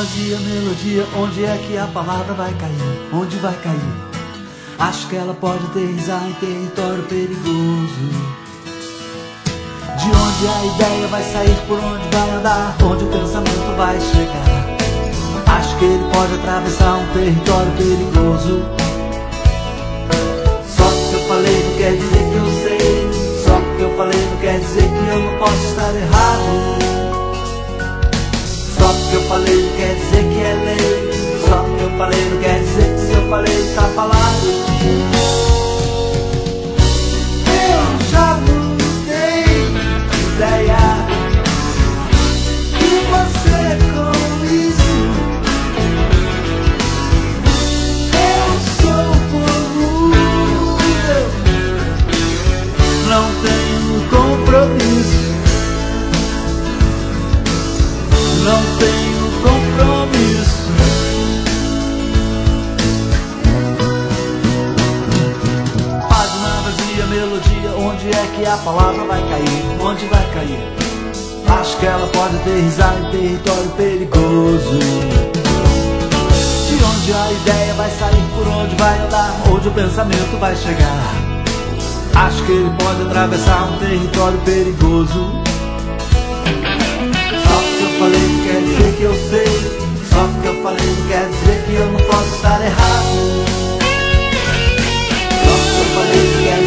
vazia melodia, onde é que a palavra vai cair? Onde vai cair? Acho que ela pode aterrissar em território perigoso. De onde a ideia vai sair, por onde vai andar, onde o pensamento vai chegar. Acho que ele pode atravessar um território perigoso. Só porque eu falei não quer dizer que eu sei. Só porque eu falei não quer dizer que eu não posso estar errado. Só porque eu falei não quer dizer que é lei. Só porque eu falei não quer dizer que se eu falei está falado. Eu já mudei de ideia. E você com isso? Eu sou volúvel. Não tenho compromisso. Não tenho compromisso. Página vazia, melodia, onde é que a palavra vai cair? Onde vai cair? Acho que ela pode aterrissar em território perigoso. De onde a ideia vai sair, por onde vai andar, onde o pensamento vai chegar. Acho que ele pode atravessar um território perigoso. Eu falei não quer dizer que eu sei. Só porque eu falei não quer dizer que eu não posso estar errado. Só porque eu falei não quer